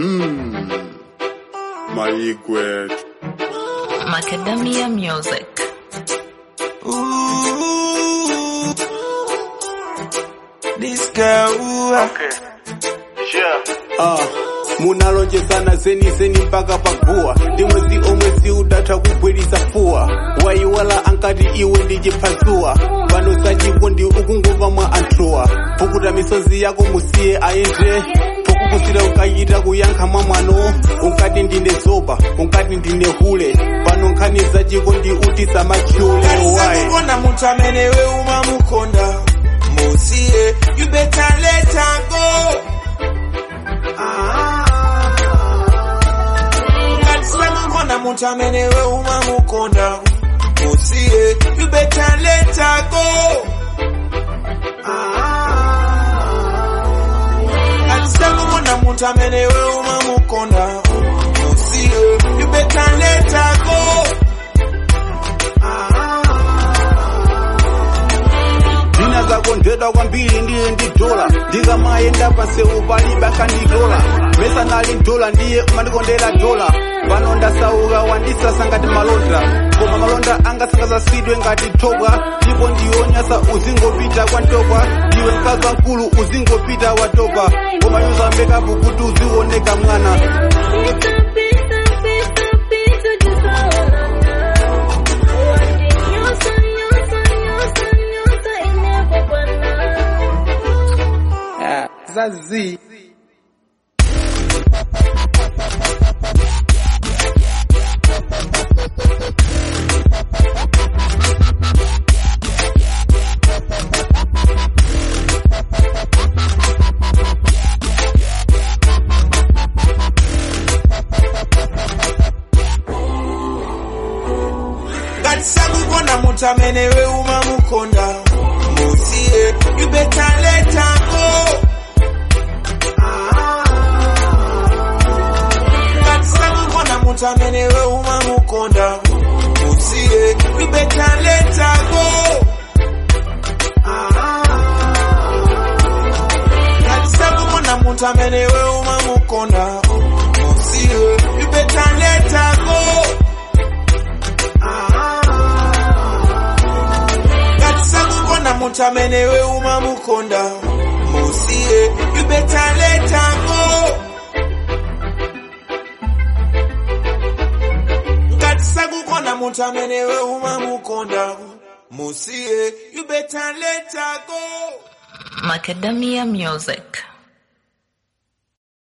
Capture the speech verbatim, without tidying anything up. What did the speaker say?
Hmm. Maligwet. Macadamia Music. Ooh, this girl. Okay. Sure. Ah. Munalonje sana zeni zeni mpaka pagua ndi mwezi omwezi udatha kugwirisa fuwa wayiwala ankati iwe ndijipazua pano sachipo ndi ukungova mwa anthuwa pukuta misozi yako musiye ayende pokukusira ukayita kuyankha mwa mwano unkati ndine zoba unkati ndine hule pano nkhani zachiko ndi utisa machyule wayi Kona munthu amene we umamukonda musiye, you better let her go. Kona munthu amene we umamukonda musiye, you better let her go. Kona munthu amene we umamukonda musiye, you better let her go. Dina zako ndedwa kwambiri ndiye ndidola ndikamayenda pansewu palibe akandidola mesa nali ndola ndiye umandikondera dola pano ndasauka wandisasa ngati malonda koma malonda anga sangazasidwe ngati thokwa ndipo ndiyonyasa uzingopita kwantokwa ndiwe mkazi wankulu uzingopita watopa koma yuza mekapu kuti uzioneka mwana. Zazi Kona munthu amene we umamukonda musiye, you better let her go. Kona munthu amene we umamukonda musiye, you better let her go. Kona munthu amene we umamukonda musiye, you better let her go. Kona munthu amene we umamukonda musiye, you better let her go. Kona munthu amene we umamukonda musiye, you better let her go. Macadamia Music.